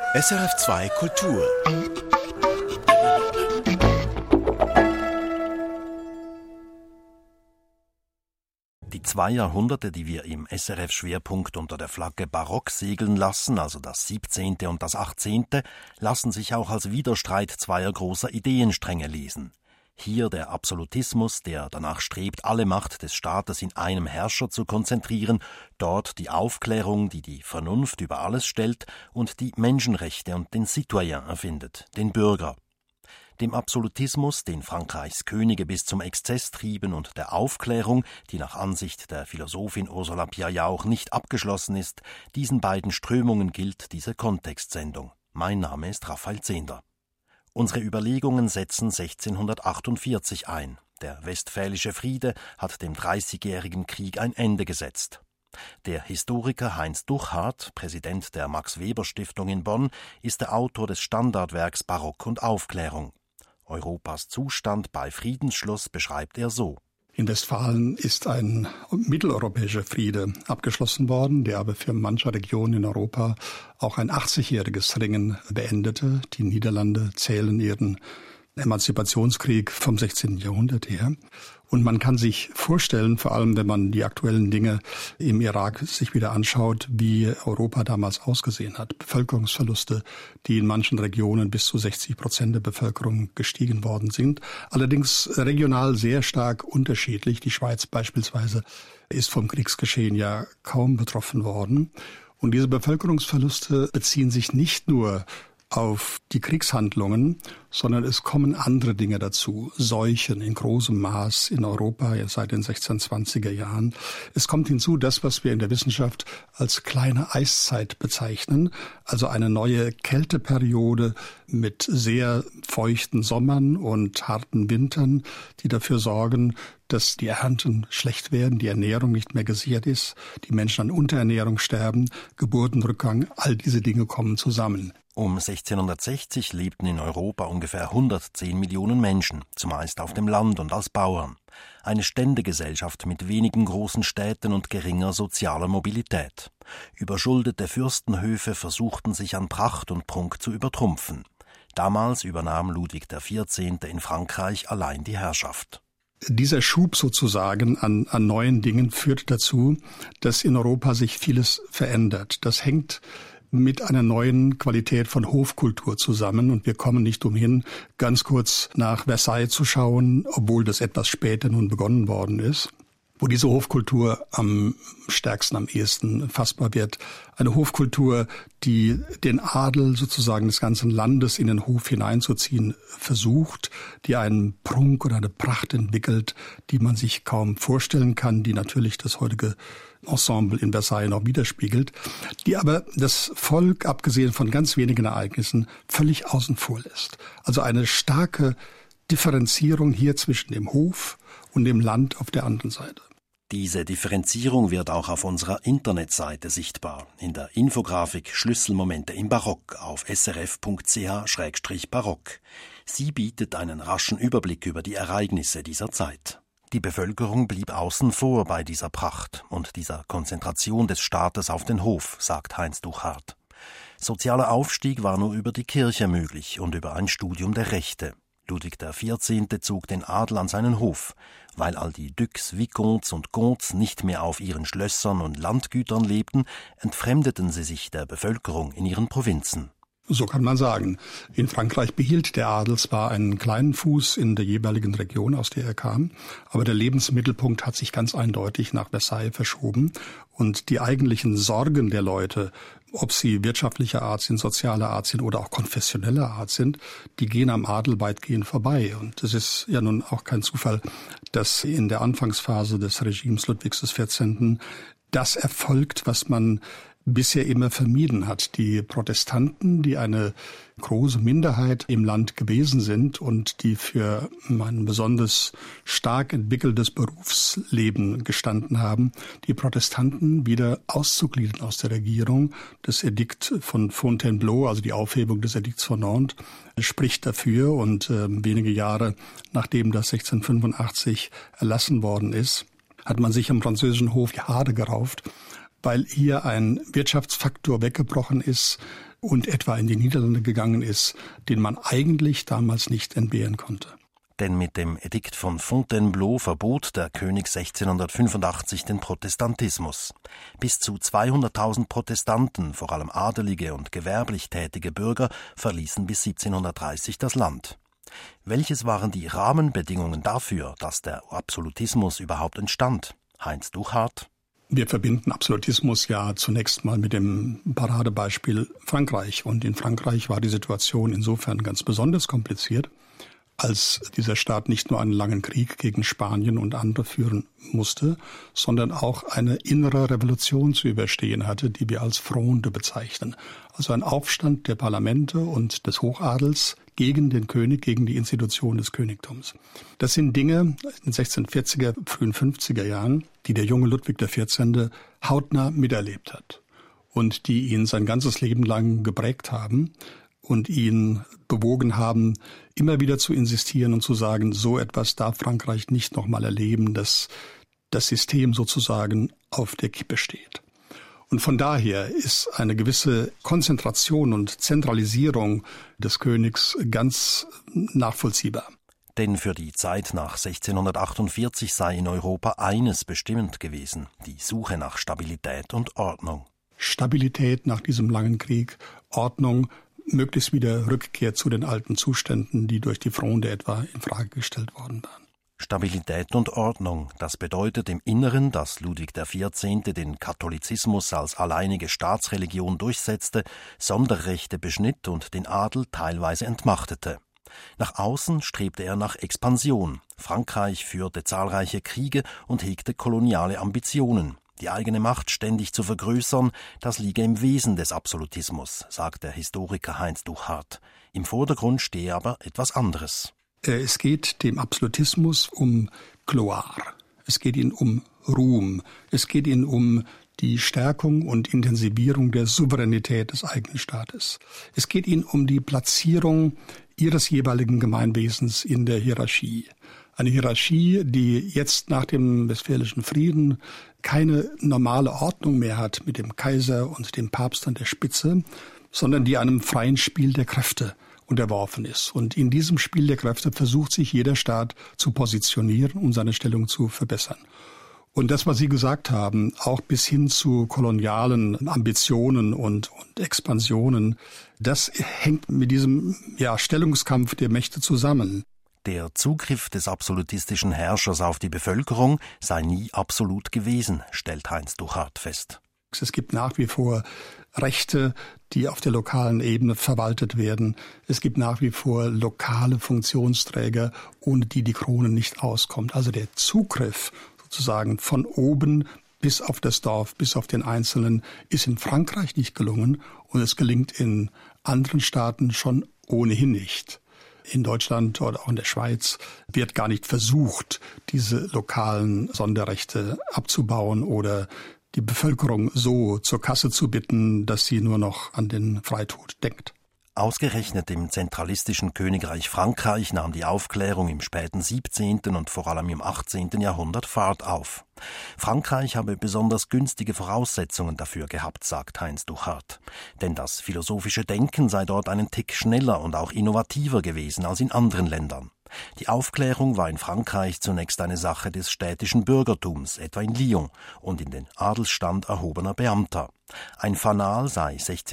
SRF2 Kultur. Die 2 Jahrhunderte, die wir im SRF-Schwerpunkt unter der Flagge Barock segeln lassen, also das 17. und das 18., lassen sich auch als Widerstreit zweier großer Ideenstränge lesen. Hier der Absolutismus, der danach strebt, alle Macht des Staates in einem Herrscher zu konzentrieren, dort die Aufklärung, die die Vernunft über alles stellt und die Menschenrechte und den Citoyen erfindet, den Bürger. Dem Absolutismus, den Frankreichs Könige bis zum Exzess trieben, und der Aufklärung, die nach Ansicht der Philosophin Ursula Pia-Jauch nicht abgeschlossen ist, diesen beiden Strömungen gilt diese Kontextsendung. Mein Name ist Raphael Zehnder. Unsere Überlegungen setzen 1648 ein. Der Westfälische Friede hat dem Dreißigjährigen Krieg ein Ende gesetzt. Der Historiker Heinz Duchhardt, Präsident der Max-Weber-Stiftung in Bonn, ist der Autor des Standardwerks Barock und Aufklärung. Europas Zustand bei Friedensschluss beschreibt er so: In Westfalen ist ein mitteleuropäischer Friede abgeschlossen worden, der aber für manche Regionen in Europa auch ein 80-jähriges Ringen beendete. Die Niederlande zählen ihren Emanzipationskrieg vom 16. Jahrhundert her. Und man kann sich vorstellen, vor allem wenn man die aktuellen Dinge im Irak sich wieder anschaut, wie Europa damals ausgesehen hat. Bevölkerungsverluste, die in manchen Regionen bis zu 60% der Bevölkerung gestiegen worden sind. Allerdings regional sehr stark unterschiedlich. Die Schweiz beispielsweise ist vom Kriegsgeschehen ja kaum betroffen worden. Und diese Bevölkerungsverluste beziehen sich nicht nur auf die Kriegshandlungen, sondern es kommen andere Dinge dazu. Seuchen in großem Maß in Europa seit den 1620er Jahren. Es kommt hinzu das, was wir in der Wissenschaft als kleine Eiszeit bezeichnen, also eine neue Kälteperiode mit sehr feuchten Sommern und harten Wintern, die dafür sorgen, dass die Ernten schlecht werden, die Ernährung nicht mehr gesichert ist, die Menschen an Unterernährung sterben, Geburtenrückgang, all diese Dinge kommen zusammen. Um 1660 lebten in Europa ungefähr 110 Millionen Menschen, zumeist auf dem Land und als Bauern. Eine Ständegesellschaft mit wenigen großen Städten und geringer sozialer Mobilität. Überschuldete Fürstenhöfe versuchten sich an Pracht und Prunk zu übertrumpfen. Damals übernahm Ludwig XIV. In Frankreich allein die Herrschaft. Dieser Schub sozusagen an neuen Dingen führt dazu, dass in Europa sich vieles verändert. Das hängt mit einer neuen Qualität von Hofkultur zusammen. Und wir kommen nicht umhin, ganz kurz nach Versailles zu schauen, obwohl das etwas später nun begonnen worden ist, wo diese Hofkultur am stärksten, am ehesten fassbar wird. Eine Hofkultur, die den Adel sozusagen des ganzen Landes in den Hof hineinzuziehen versucht, die einen Prunk oder eine Pracht entwickelt, die man sich kaum vorstellen kann, die natürlich das heutige Ensemble in Versailles noch widerspiegelt, die aber das Volk, abgesehen von ganz wenigen Ereignissen, völlig außen vor lässt. Also eine starke Differenzierung hier zwischen dem Hof und dem Land auf der anderen Seite. Diese Differenzierung wird auch auf unserer Internetseite sichtbar, in der Infografik Schlüsselmomente im Barock auf srf.ch/barock. Sie bietet einen raschen Überblick über die Ereignisse dieser Zeit. Die Bevölkerung blieb außen vor bei dieser Pracht und dieser Konzentration des Staates auf den Hof, sagt Heinz Duchhardt. Sozialer Aufstieg war nur über die Kirche möglich und über ein Studium der Rechte. Ludwig XIV. Zog den Adel an seinen Hof, weil all die Dux, Vicomtes und Comtes nicht mehr auf ihren Schlössern und Landgütern lebten, entfremdeten sie sich der Bevölkerung in ihren Provinzen. So kann man sagen. In Frankreich behielt der Adel zwar einen kleinen Fuß in der jeweiligen Region, aus der er kam, aber der Lebensmittelpunkt hat sich ganz eindeutig nach Versailles verschoben und die eigentlichen Sorgen der Leute, ob sie wirtschaftlicher Art sind, sozialer Art sind oder auch konfessioneller Art sind, die gehen am Adel weitgehend vorbei. Und es ist ja nun auch kein Zufall, dass in der Anfangsphase des Regimes Ludwigs XIV. Das erfolgt, was man bisher immer vermieden hat. Die Protestanten, die eine große Minderheit im Land gewesen sind und die für ein besonders stark entwickeltes Berufsleben gestanden haben, die Protestanten wieder auszugliedern aus der Regierung. Das Edikt von Fontainebleau, also die Aufhebung des Edikts von Nantes, spricht dafür. Und wenige Jahre nachdem das 1685 erlassen worden ist, hat man sich am französischen Hof die Haare gerauft, weil hier ein Wirtschaftsfaktor weggebrochen ist, und etwa in die Niederlande gegangen ist, den man eigentlich damals nicht entbehren konnte. Denn mit dem Edikt von Fontainebleau verbot der König 1685 den Protestantismus. Bis zu 200.000 Protestanten, vor allem adelige und gewerblich tätige Bürger, verließen bis 1730 das Land. Welches waren die Rahmenbedingungen dafür, dass der Absolutismus überhaupt entstand? Heinz Duchhardt. Wir verbinden Absolutismus ja zunächst mal mit dem Paradebeispiel Frankreich. Und in Frankreich war die Situation insofern ganz besonders kompliziert, als dieser Staat nicht nur einen langen Krieg gegen Spanien und andere führen musste, sondern auch eine innere Revolution zu überstehen hatte, die wir als Fronde bezeichnen. Also ein Aufstand der Parlamente und des Hochadels gegen den König, gegen die Institution des Königtums. Das sind Dinge in den 1640er, frühen 50er Jahren, die der junge Ludwig XIV. Hautnah miterlebt hat und die ihn sein ganzes Leben lang geprägt haben und ihn bewogen haben, immer wieder zu insistieren und zu sagen, so etwas darf Frankreich nicht nochmal erleben, dass das System sozusagen auf der Kippe steht. Und von daher ist eine gewisse Konzentration und Zentralisierung des Königs ganz nachvollziehbar. Denn für die Zeit nach 1648 sei in Europa eines bestimmend gewesen, die Suche nach Stabilität und Ordnung. Stabilität nach diesem langen Krieg, Ordnung, möglichst wieder Rückkehr zu den alten Zuständen, die durch die Fronde etwa in Frage gestellt worden waren. Stabilität und Ordnung, das bedeutet im Inneren, dass Ludwig XIV. Den Katholizismus als alleinige Staatsreligion durchsetzte, Sonderrechte beschnitt und den Adel teilweise entmachtete. Nach außen strebte er nach Expansion. Frankreich führte zahlreiche Kriege und hegte koloniale Ambitionen. Die eigene Macht ständig zu vergrößern, das liege im Wesen des Absolutismus, sagt der Historiker Heinz Duchhardt. Im Vordergrund stehe aber etwas anderes. Es geht dem Absolutismus um Gloire. Es geht ihnen um Ruhm. Es geht ihnen um die Stärkung und Intensivierung der Souveränität des eigenen Staates. Es geht ihnen um die Platzierung ihres jeweiligen Gemeinwesens in der Hierarchie. Eine Hierarchie, die jetzt nach dem Westfälischen Frieden keine normale Ordnung mehr hat mit dem Kaiser und dem Papst an der Spitze, sondern die einem freien Spiel der Kräfte unterworfen ist. Und in diesem Spiel der Kräfte versucht sich jeder Staat zu positionieren, um seine Stellung zu verbessern. Und das, was Sie gesagt haben, auch bis hin zu kolonialen Ambitionen und Expansionen, das hängt mit diesem Stellungskampf der Mächte zusammen. Der Zugriff des absolutistischen Herrschers auf die Bevölkerung sei nie absolut gewesen, stellt Heinz Duchhardt fest. Es gibt nach wie vor Rechte, die auf der lokalen Ebene verwaltet werden. Es gibt nach wie vor lokale Funktionsträger, ohne die die Krone nicht auskommt. Also der Zugriff sozusagen von oben bis auf das Dorf, bis auf den Einzelnen, ist in Frankreich nicht gelungen und es gelingt in anderen Staaten schon ohnehin nicht. In Deutschland oder auch in der Schweiz wird gar nicht versucht, diese lokalen Sonderrechte abzubauen oder die Bevölkerung so zur Kasse zu bitten, dass sie nur noch an den Freitod denkt. Ausgerechnet im zentralistischen Königreich Frankreich nahm die Aufklärung im späten 17. und vor allem im 18. Jahrhundert Fahrt auf. Frankreich habe besonders günstige Voraussetzungen dafür gehabt, sagt Heinz Duchhardt. Denn das philosophische Denken sei dort einen Tick schneller und auch innovativer gewesen als in anderen Ländern. Die Aufklärung war in Frankreich zunächst eine Sache des städtischen Bürgertums, etwa in Lyon, und in den Adelsstand erhobener Beamter. Ein Fanal sei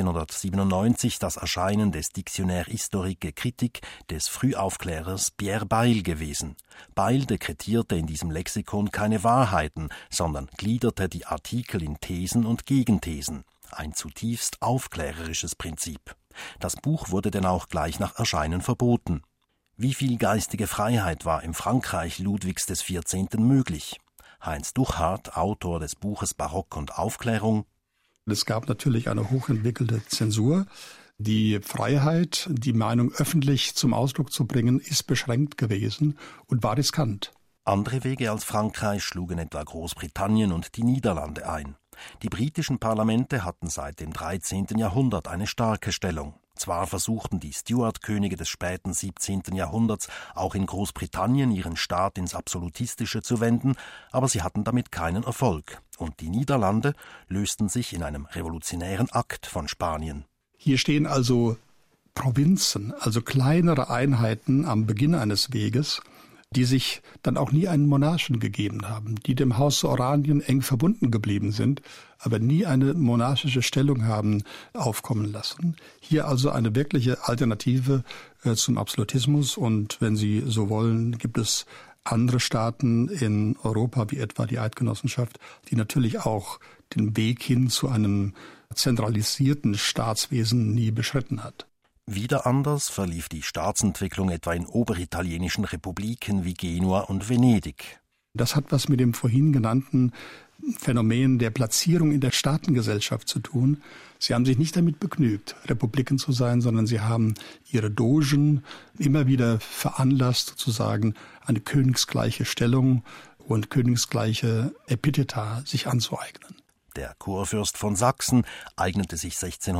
1697 das Erscheinen des Dictionnaire historique et critique des Frühaufklärers Pierre Bayle gewesen. Bayle dekretierte in diesem Lexikon keine Wahrheiten, sondern gliederte die Artikel in Thesen und Gegenthesen. Ein zutiefst aufklärerisches Prinzip. Das Buch wurde denn auch gleich nach Erscheinen verboten. Wie viel geistige Freiheit war im Frankreich Ludwigs XIV. Möglich? Heinz Duchhardt, Autor des Buches Barock und Aufklärung. Es gab natürlich eine hochentwickelte Zensur. Die Freiheit, die Meinung öffentlich zum Ausdruck zu bringen, ist beschränkt gewesen und war riskant. Andere Wege als Frankreich schlugen etwa Großbritannien und die Niederlande ein. Die britischen Parlamente hatten seit dem 13. Jahrhundert eine starke Stellung. Zwar versuchten die Stuart-Könige des späten 17. Jahrhunderts auch in Großbritannien ihren Staat ins Absolutistische zu wenden, aber sie hatten damit keinen Erfolg. Und die Niederlande lösten sich in einem revolutionären Akt von Spanien. Hier stehen also Provinzen, also kleinere Einheiten am Beginn eines Weges, die sich dann auch nie einen Monarchen gegeben haben, die dem Haus Oranien eng verbunden geblieben sind, aber nie eine monarchische Stellung haben aufkommen lassen. Hier also eine wirkliche Alternative zum Absolutismus. Und wenn Sie so wollen, gibt es andere Staaten in Europa, wie etwa die Eidgenossenschaft, die natürlich auch den Weg hin zu einem zentralisierten Staatswesen nie beschritten hat. Wieder anders verlief die Staatsentwicklung etwa in oberitalienischen Republiken wie Genua und Venedig. Das hat was mit dem vorhin genannten Phänomen der Platzierung in der Staatengesellschaft zu tun. Sie haben sich nicht damit begnügt, Republiken zu sein, sondern sie haben ihre Dogen immer wieder veranlasst, sozusagen eine königsgleiche Stellung und königsgleiche Epitheta sich anzueignen. Der Kurfürst von Sachsen eignete sich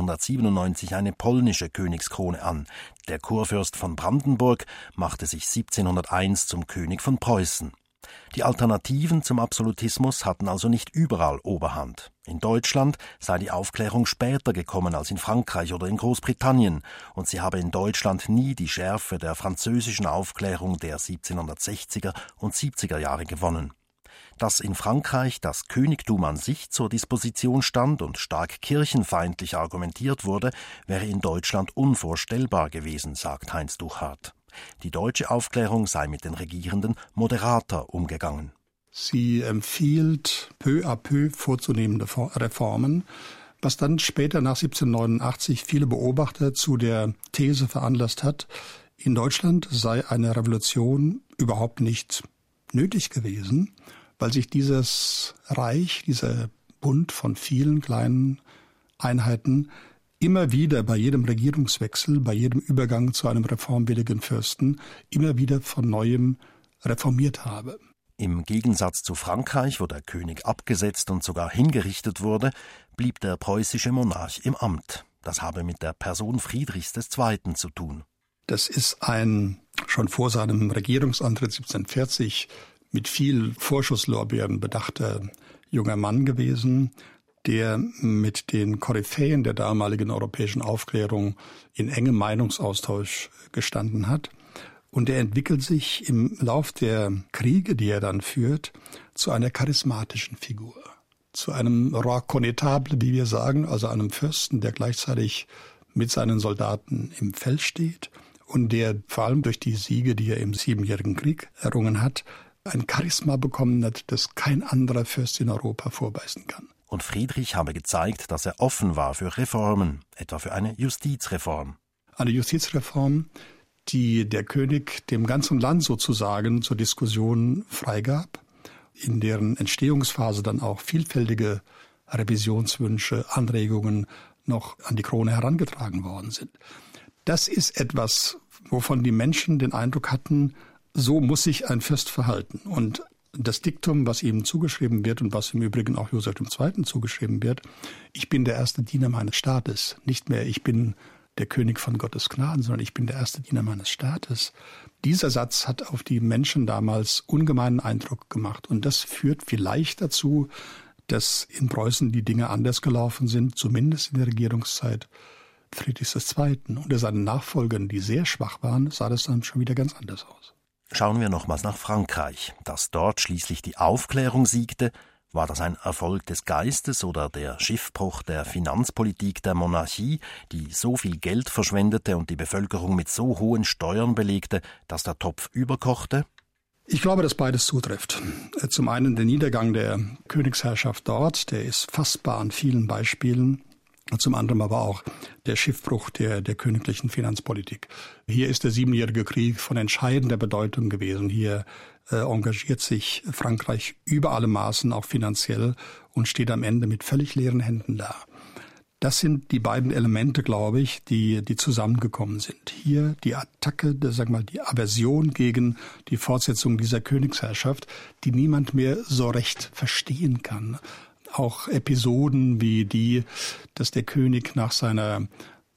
1697 eine polnische Königskrone an. Der Kurfürst von Brandenburg machte sich 1701 zum König von Preußen. Die Alternativen zum Absolutismus hatten also nicht überall Oberhand. In Deutschland sei die Aufklärung später gekommen als in Frankreich oder in Großbritannien, und sie habe in Deutschland nie die Schärfe der französischen Aufklärung der 1760er und 70er Jahre gewonnen. Dass in Frankreich das Königtum an sich zur Disposition stand und stark kirchenfeindlich argumentiert wurde, wäre in Deutschland unvorstellbar gewesen, sagt Heinz Duchart. Die deutsche Aufklärung sei mit den Regierenden moderater umgegangen. Sie empfiehlt peu à peu vorzunehmende Reformen, was dann später nach 1789 viele Beobachter zu der These veranlasst hat, in Deutschland sei eine Revolution überhaupt nicht nötig gewesen, weil sich dieses Reich, dieser Bund von vielen kleinen Einheiten immer wieder bei jedem Regierungswechsel, bei jedem Übergang zu einem reformwilligen Fürsten immer wieder von Neuem reformiert habe. Im Gegensatz zu Frankreich, wo der König abgesetzt und sogar hingerichtet wurde, blieb der preußische Monarch im Amt. Das habe mit der Person Friedrichs II. Zu tun. Das ist ein schon vor seinem Regierungsantritt 1740 mit viel Vorschusslorbeeren bedachter junger Mann gewesen, der mit den Koryphäen der damaligen europäischen Aufklärung in engem Meinungsaustausch gestanden hat. Und er entwickelt sich im Lauf der Kriege, die er dann führt, zu einer charismatischen Figur, zu einem Roi Connétable, wie wir sagen, also einem Fürsten, der gleichzeitig mit seinen Soldaten im Feld steht und der vor allem durch die Siege, die er im Siebenjährigen Krieg errungen hat, ein Charisma bekommen hat, das kein anderer Fürst in Europa vorweisen kann. Und Friedrich habe gezeigt, dass er offen war für Reformen, etwa für eine Justizreform. Eine Justizreform, die der König dem ganzen Land sozusagen zur Diskussion freigab, in deren Entstehungsphase dann auch vielfältige Revisionswünsche, Anregungen noch an die Krone herangetragen worden sind. Das ist etwas, wovon die Menschen den Eindruck hatten, so muss sich ein Fürst verhalten. Und das Diktum, was ihm zugeschrieben wird und was im Übrigen auch Joseph II. Zugeschrieben wird, ich bin der erste Diener meines Staates, nicht mehr ich bin der König von Gottes Gnaden, sondern ich bin der erste Diener meines Staates. Dieser Satz hat auf die Menschen damals ungemeinen Eindruck gemacht. Und das führt vielleicht dazu, dass in Preußen die Dinge anders gelaufen sind, zumindest in der Regierungszeit Friedrichs II. Unter seinen Nachfolgern, die sehr schwach waren, sah das dann schon wieder ganz anders aus. Schauen wir nochmals nach Frankreich. Dass dort schließlich die Aufklärung siegte, war das ein Erfolg des Geistes oder der Schiffbruch der Finanzpolitik der Monarchie, die so viel Geld verschwendete und die Bevölkerung mit so hohen Steuern belegte, dass der Topf überkochte? Ich glaube, dass beides zutrifft. Zum einen der Niedergang der Königsherrschaft dort, der ist fassbar an vielen Beispielen. Zum anderen aber auch der Schiffbruch der königlichen Finanzpolitik. Hier ist der Siebenjährige Krieg von entscheidender Bedeutung gewesen. Hier engagiert sich Frankreich über alle Maßen, auch finanziell, und steht am Ende mit völlig leeren Händen da. Das sind die beiden Elemente, glaube ich, die zusammengekommen sind. Hier die Attacke, die Aversion gegen die Fortsetzung dieser Königsherrschaft, die niemand mehr so recht verstehen kann. Auch Episoden wie die, dass der König nach seiner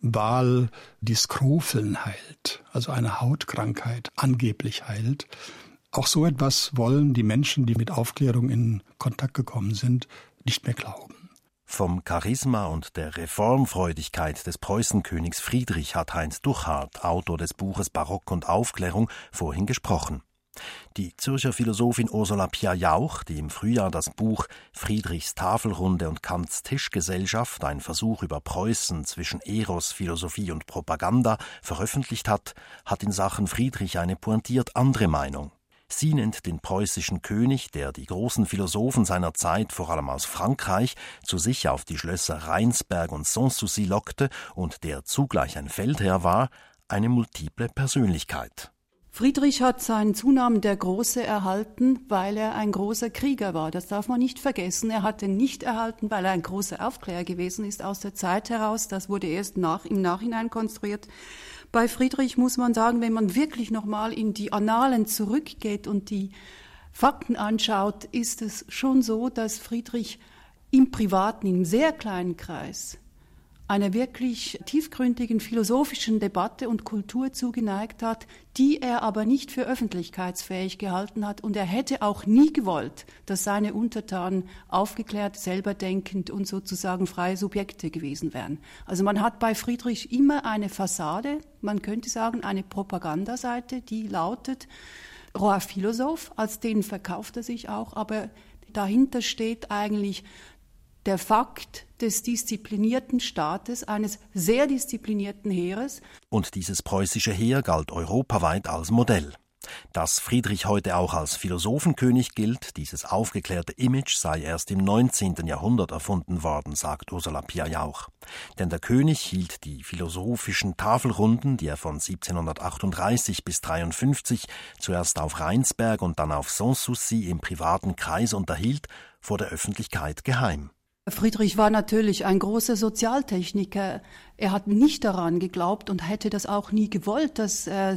Wahl die Skrofeln heilt, also eine Hautkrankheit angeblich heilt. Auch so etwas wollen die Menschen, die mit Aufklärung in Kontakt gekommen sind, nicht mehr glauben. Vom Charisma und der Reformfreudigkeit des Preußenkönigs Friedrich hat Heinz Duchhardt, Autor des Buches Barock und Aufklärung, vorhin gesprochen. Die Zürcher Philosophin Ursula Pia-Jauch, die im Frühjahr das Buch Friedrichs Tafelrunde und Kants Tischgesellschaft, ein Versuch über Preußen zwischen Eros, Philosophie und Propaganda, veröffentlicht hat, hat in Sachen Friedrich eine pointiert andere Meinung. Sie nennt den preußischen König, der die großen Philosophen seiner Zeit, vor allem aus Frankreich, zu sich auf die Schlösser Rheinsberg und Sanssouci lockte und der zugleich ein Feldherr war, eine multiple Persönlichkeit. Friedrich hat seinen Zunamen der Große erhalten, weil er ein großer Krieger war. Das darf man nicht vergessen. Er hat den nicht erhalten, weil er ein großer Aufklärer gewesen ist aus der Zeit heraus. Das wurde erst im Nachhinein konstruiert. Bei Friedrich muss man sagen, wenn man wirklich nochmal in die Annalen zurückgeht und die Fakten anschaut, ist es schon so, dass Friedrich im Privaten, im sehr kleinen Kreis, einer wirklich tiefgründigen philosophischen Debatte und Kultur zugeneigt hat, die er aber nicht für öffentlichkeitsfähig gehalten hat. Und er hätte auch nie gewollt, dass seine Untertanen aufgeklärt, selber denkend und sozusagen freie Subjekte gewesen wären. Also man hat bei Friedrich immer eine Fassade, man könnte sagen eine Propagandaseite, die lautet Roi Philosoph, als den verkauft er sich auch, aber dahinter steht eigentlich der Fakt des disziplinierten Staates, eines sehr disziplinierten Heeres. Und dieses preußische Heer galt europaweit als Modell. Dass Friedrich heute auch als Philosophenkönig gilt, dieses aufgeklärte Image sei erst im 19. Jahrhundert erfunden worden, sagt Ursula Pia-Jauch. Denn der König hielt die philosophischen Tafelrunden, die er von 1738 bis 53 zuerst auf Rheinsberg und dann auf Sanssouci im privaten Kreis unterhielt, vor der Öffentlichkeit geheim. Friedrich war natürlich ein großer Sozialtechniker. Er hat nicht daran geglaubt und hätte das auch nie gewollt, dass er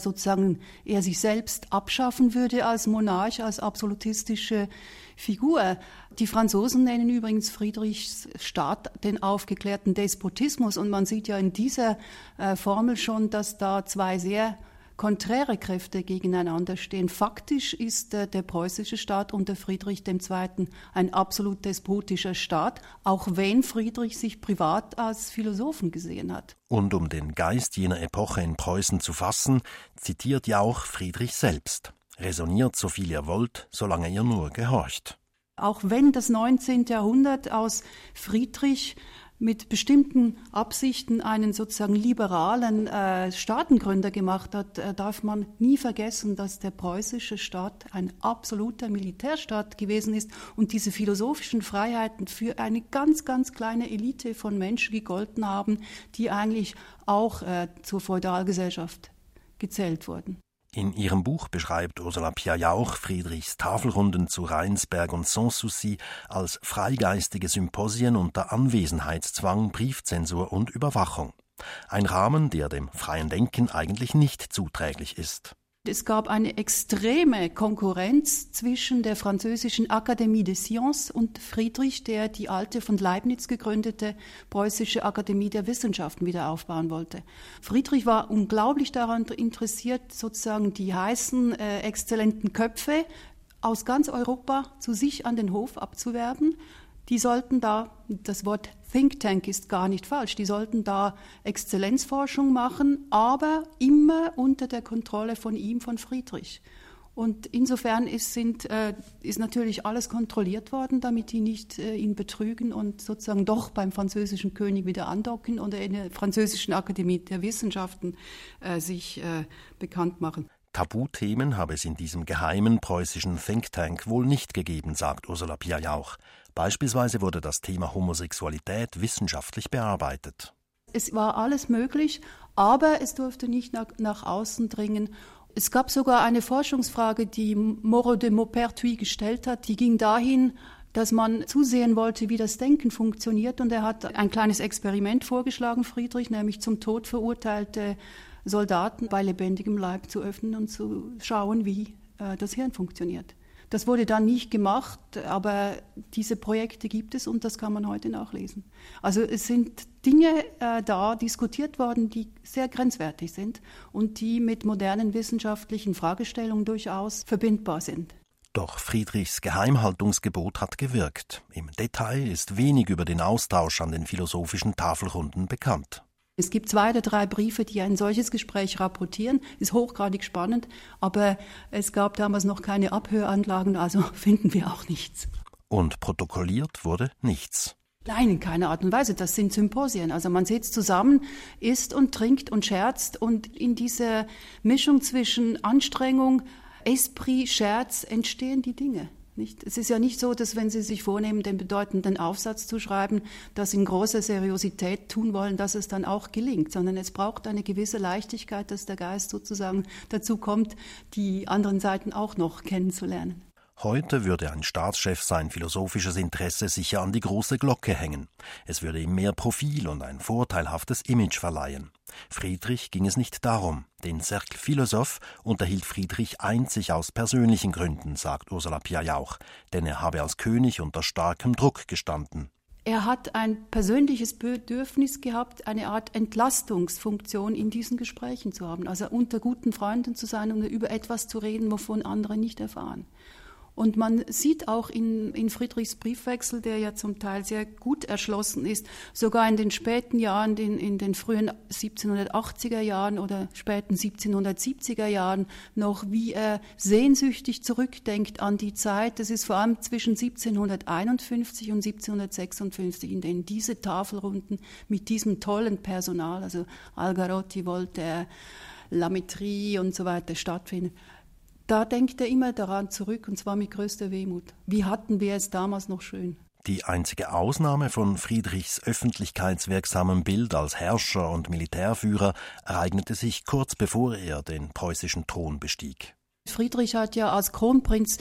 sich selbst abschaffen würde als Monarch, als absolutistische Figur. Die Franzosen nennen übrigens Friedrichs Staat den aufgeklärten Despotismus und man sieht ja in dieser Formel schon, dass da zwei sehr konträre Kräfte gegeneinander stehen. Faktisch ist der preußische Staat unter Friedrich II. Ein absolut despotischer Staat, auch wenn Friedrich sich privat als Philosophen gesehen hat. Und um den Geist jener Epoche in Preußen zu fassen, zitiert Jauch Friedrich selbst. Resoniert so viel ihr wollt, solange ihr nur gehorcht. Auch wenn das 19. Jahrhundert aus Friedrich mit bestimmten Absichten einen sozusagen liberalen Staatengründer gemacht hat, darf man nie vergessen, dass der preußische Staat ein absoluter Militärstaat gewesen ist und diese philosophischen Freiheiten für eine ganz, ganz kleine Elite von Menschen gegolten haben, die eigentlich auch zur Feudalgesellschaft gezählt wurden. In ihrem Buch beschreibt Ursula Pia-Jauch Friedrichs Tafelrunden zu Rheinsberg und Sanssouci als freigeistige Symposien unter Anwesenheitszwang, Briefzensur und Überwachung. Ein Rahmen, der dem freien Denken eigentlich nicht zuträglich ist. Es gab eine extreme Konkurrenz zwischen der französischen Akademie des Sciences und Friedrich, der die alte von Leibniz gegründete preußische Akademie der Wissenschaften wieder aufbauen wollte. Friedrich war unglaublich daran interessiert, sozusagen die heißen, exzellenten Köpfe aus ganz Europa zu sich an den Hof abzuwerben. Die sollten da, das Wort Think Tank ist gar nicht falsch, die sollten da Exzellenzforschung machen, aber immer unter der Kontrolle von ihm, von Friedrich. Und insofern ist natürlich alles kontrolliert worden, damit die nicht ihn betrügen und sozusagen doch beim französischen König wieder andocken oder in der französischen Akademie der Wissenschaften sich bekannt machen. Tabuthemen habe es in diesem geheimen preußischen Think Tank wohl nicht gegeben, sagt Ursula Pia-Jauch. Beispielsweise wurde das Thema Homosexualität wissenschaftlich bearbeitet. Es war alles möglich, aber es durfte nicht nach außen dringen. Es gab sogar eine Forschungsfrage, die Moreau de Maupertuis gestellt hat, die ging dahin, dass man zusehen wollte, wie das Denken funktioniert. Und er hat ein kleines Experiment vorgeschlagen, Friedrich, nämlich zum Tod verurteilte Soldaten bei lebendigem Leib zu öffnen und zu schauen, wie das Hirn funktioniert. Das wurde dann nicht gemacht, aber diese Projekte gibt es und das kann man heute nachlesen. Also es sind Dinge da diskutiert worden, die sehr grenzwertig sind und die mit modernen wissenschaftlichen Fragestellungen durchaus verbindbar sind. Doch Friedrichs Geheimhaltungsgebot hat gewirkt. Im Detail ist wenig über den Austausch an den philosophischen Tafelrunden bekannt. Es gibt 2 oder 3 Briefe, die ein solches Gespräch rapportieren. Ist hochgradig spannend, aber es gab damals noch keine Abhöranlagen, also finden wir auch nichts. Und protokolliert wurde nichts. Nein, in keiner Art und Weise. Das sind Symposien. Also man sitzt zusammen, isst und trinkt und scherzt und in dieser Mischung zwischen Anstrengung, Esprit, Scherz entstehen die Dinge. Nicht? Es ist ja nicht so, dass wenn Sie sich vornehmen, den bedeutenden Aufsatz zu schreiben, das in großer Seriosität tun wollen, dass es dann auch gelingt, sondern es braucht eine gewisse Leichtigkeit, dass der Geist sozusagen dazu kommt, die anderen Seiten auch noch kennenzulernen. Heute würde ein Staatschef sein philosophisches Interesse sicher an die große Glocke hängen. Es würde ihm mehr Profil und ein vorteilhaftes Image verleihen. Friedrich ging es nicht darum. Den Cercle Philosophe unterhielt Friedrich einzig aus persönlichen Gründen, sagt Ursula Pia-Jauch, denn er habe als König unter starkem Druck gestanden. Er hat ein persönliches Bedürfnis gehabt, eine Art Entlastungsfunktion in diesen Gesprächen zu haben, also unter guten Freunden zu sein und über etwas zu reden, wovon andere nicht erfahren. Und man sieht auch in Friedrichs Briefwechsel, der ja zum Teil sehr gut erschlossen ist, sogar in den späten Jahren, in den frühen 1780er Jahren oder späten 1770er Jahren noch, wie er sehnsüchtig zurückdenkt an die Zeit. Das ist vor allem zwischen 1751 und 1756, in denen diese Tafelrunden mit diesem tollen Personal, also Algarotti, Voltaire, La Métrie und so weiter stattfinden. Da denkt er immer daran zurück, und zwar mit größter Wehmut. Wie hatten wir es damals noch schön? Die einzige Ausnahme von Friedrichs öffentlichkeitswirksamem Bild als Herrscher und Militärführer ereignete sich kurz bevor er den preußischen Thron bestieg. Friedrich hat ja als Kronprinz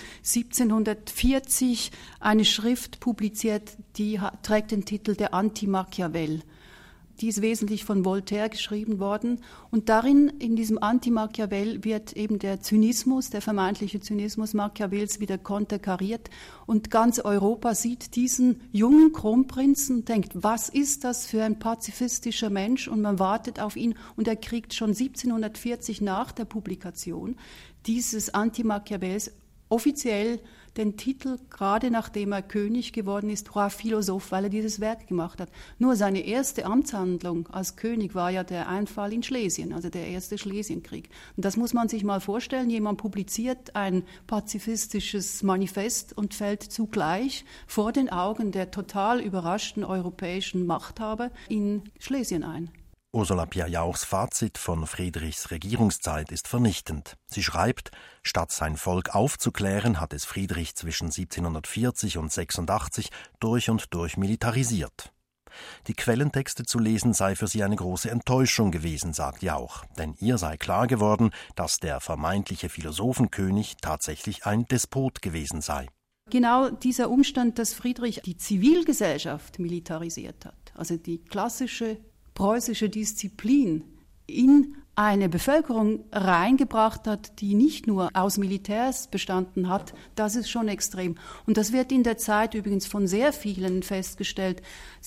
1740 eine Schrift publiziert, die trägt den Titel Der Anti-Machiavel. Die ist wesentlich von Voltaire geschrieben worden. Und darin, in diesem Anti-Machiavel, wird eben der Zynismus, der vermeintliche Zynismus Machiavells wieder konterkariert. Und ganz Europa sieht diesen jungen Kronprinzen und denkt, was ist das für ein pazifistischer Mensch? Und man wartet auf ihn. Und er kriegt schon 1740 nach der Publikation dieses Anti-Machiavells offiziell den Titel, gerade nachdem er König geworden ist, Roi Philosophe, weil er dieses Werk gemacht hat. Nur seine erste Amtshandlung als König war ja der Einfall in Schlesien, also der erste Schlesienkrieg. Und das muss man sich mal vorstellen. Jemand publiziert ein pazifistisches Manifest und fällt zugleich vor den Augen der total überraschten europäischen Machthaber in Schlesien ein. Ursula Pia-Jauchs Fazit von Friedrichs Regierungszeit ist vernichtend. Sie schreibt, statt sein Volk aufzuklären, hat es Friedrich zwischen 1740 und 86 durch und durch militarisiert. Die Quellentexte zu lesen sei für sie eine große Enttäuschung gewesen, sagt Jauch, denn ihr sei klar geworden, dass der vermeintliche Philosophenkönig tatsächlich ein Despot gewesen sei. Genau dieser Umstand, dass Friedrich die Zivilgesellschaft militarisiert hat, also die klassische preußische Disziplin in eine Bevölkerung reingebracht hat, die nicht nur aus Militärs bestanden hat, das ist schon extrem. Und das wird in der Zeit übrigens von sehr vielen festgestellt.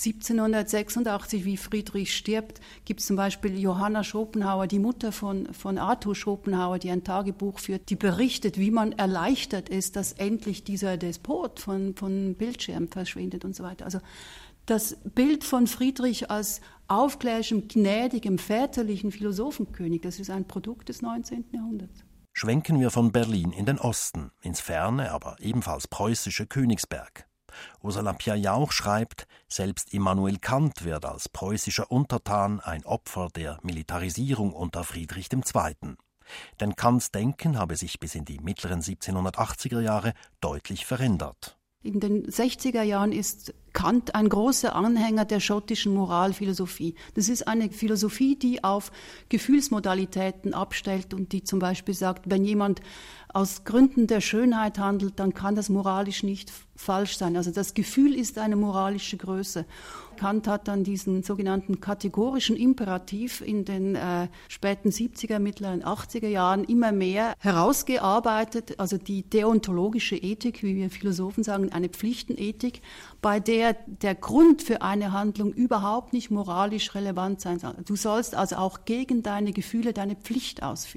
1786, wie Friedrich stirbt, gibt es zum Beispiel Johanna Schopenhauer, die Mutter von Arthur Schopenhauer, die ein Tagebuch führt, die berichtet, wie man erleichtert ist, dass endlich dieser Despot von Bildschirm verschwindet und so weiter. Also das Bild von Friedrich als aufklärerischem, gnädigem, väterlichen Philosophenkönig, das ist ein Produkt des 19. Jahrhunderts. Schwenken wir von Berlin in den Osten, ins ferne, aber ebenfalls preußische Königsberg. Ursula Pia-Jauch schreibt, selbst Immanuel Kant wird als preußischer Untertan ein Opfer der Militarisierung unter Friedrich II. Denn Kants Denken habe sich bis in die mittleren 1780er Jahre deutlich verändert. In den 60er Jahren ist Kant ein großer Anhänger der schottischen Moralphilosophie. Das ist eine Philosophie, die auf Gefühlsmodalitäten abstellt und die zum Beispiel sagt, wenn jemand aus Gründen der Schönheit handelt, dann kann das moralisch nicht falsch sein. Also das Gefühl ist eine moralische Größe. Kant hat dann diesen sogenannten kategorischen Imperativ in den späten 70er, mittleren 80er Jahren immer mehr herausgearbeitet, also die deontologische Ethik, wie wir Philosophen sagen, eine Pflichtenethik, bei der der Grund für eine Handlung überhaupt nicht moralisch relevant sein soll. Du sollst also auch gegen deine Gefühle deine Pflicht ausführen.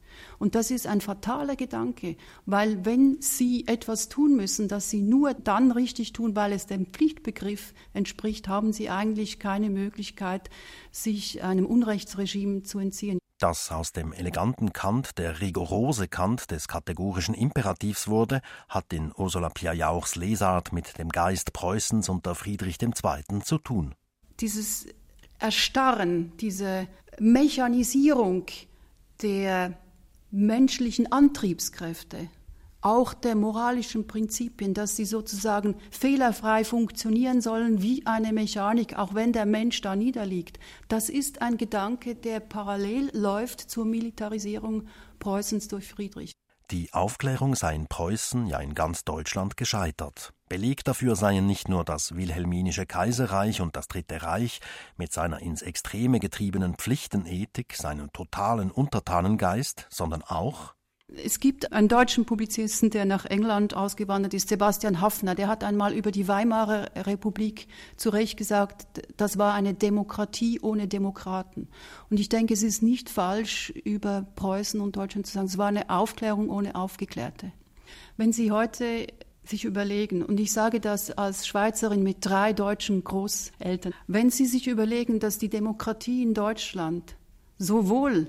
Und das ist ein fataler Gedanke, weil wenn Sie etwas tun müssen, das Sie nur dann richtig tun, weil es dem Pflichtbegriff entspricht, haben Sie eigentlich keine Möglichkeit, sich einem Unrechtsregime zu entziehen. Dass aus dem eleganten Kant der rigorose Kant des kategorischen Imperativs wurde, hat in Ursula Pia-Jauchs Lesart mit dem Geist Preußens unter Friedrich II. Zu tun. Dieses Erstarren, diese Mechanisierung der menschlichen Antriebskräfte, auch der moralischen Prinzipien, dass sie sozusagen fehlerfrei funktionieren sollen wie eine Mechanik, auch wenn der Mensch da niederliegt. Das ist ein Gedanke, der parallel läuft zur Militarisierung Preußens durch Friedrich. Die Aufklärung sei in Preußen, ja in ganz Deutschland gescheitert. Beleg dafür seien nicht nur das wilhelminische Kaiserreich und das Dritte Reich mit seiner ins Extreme getriebenen Pflichtenethik, seinem totalen Untertanengeist, sondern auch: Es gibt einen deutschen Publizisten, der nach England ausgewandert ist, Sebastian Haffner, der hat einmal über die Weimarer Republik zu Recht gesagt, das war eine Demokratie ohne Demokraten. Und ich denke, es ist nicht falsch, über Preußen und Deutschland zu sagen, es war eine Aufklärung ohne Aufgeklärte. Wenn Sie heute sich überlegen, und ich sage das als Schweizerin mit 3 deutschen Großeltern, wenn Sie sich überlegen, dass die Demokratie in Deutschland sowohl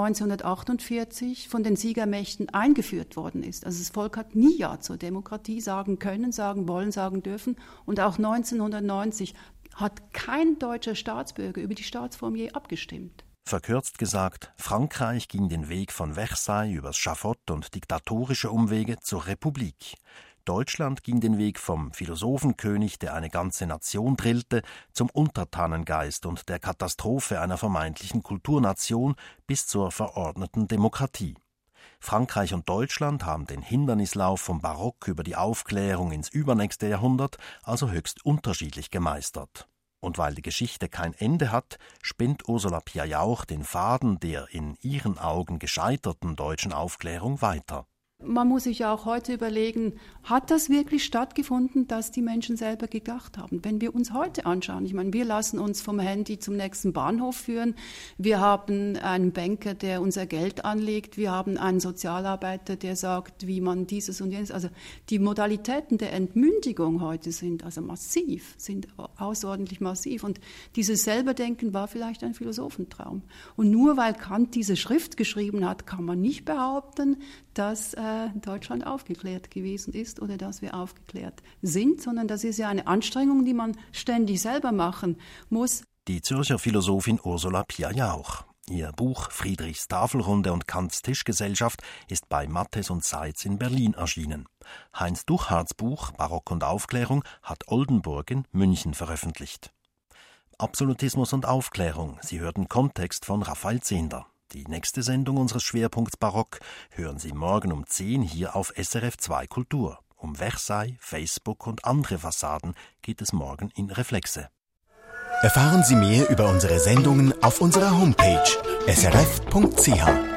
1948 von den Siegermächten eingeführt worden ist. Also das Volk hat nie Ja zur Demokratie sagen können, sagen wollen, sagen dürfen. Und auch 1990 hat kein deutscher Staatsbürger über die Staatsform je abgestimmt. Verkürzt gesagt, Frankreich ging den Weg von Versailles übers Schafott und diktatorische Umwege zur Republik. Deutschland ging den Weg vom Philosophenkönig, der eine ganze Nation drillte, zum Untertanengeist und der Katastrophe einer vermeintlichen Kulturnation bis zur verordneten Demokratie. Frankreich und Deutschland haben den Hindernislauf vom Barock über die Aufklärung ins übernächste Jahrhundert also höchst unterschiedlich gemeistert. Und weil die Geschichte kein Ende hat, spinnt Ursula Pia-Jauch den Faden der in ihren Augen gescheiterten deutschen Aufklärung weiter. Man muss sich ja auch heute überlegen, hat das wirklich stattgefunden, dass die Menschen selber gedacht haben? Wenn wir uns heute anschauen, ich meine, wir lassen uns vom Handy zum nächsten Bahnhof führen, wir haben einen Banker, der unser Geld anlegt, wir haben einen Sozialarbeiter, der sagt, wie man dieses und jenes, also die Modalitäten der Entmündigung heute sind also massiv, sind außerordentlich massiv und dieses Selberdenken war vielleicht ein Philosophentraum. Und nur weil Kant diese Schrift geschrieben hat, kann man nicht behaupten, dass Deutschland aufgeklärt gewesen ist oder dass wir aufgeklärt sind, sondern das ist ja eine Anstrengung, die man ständig selber machen muss. Die Zürcher Philosophin Ursula Pia-Jauch. Ihr Buch Friedrichs Tafelrunde und Kants Tischgesellschaft ist bei Matthes und Seitz in Berlin erschienen. Heinz Duchardts Buch Barock und Aufklärung hat Oldenburg in München veröffentlicht. Absolutismus und Aufklärung, Sie hörten Kontext von Raphael Zehnder. Die nächste Sendung unseres Schwerpunkts Barock hören Sie morgen um 10 hier auf SRF 2 Kultur. Um Versailles, Facebook und andere Fassaden geht es morgen in Reflexe. Erfahren Sie mehr über unsere Sendungen auf unserer Homepage srf.ch.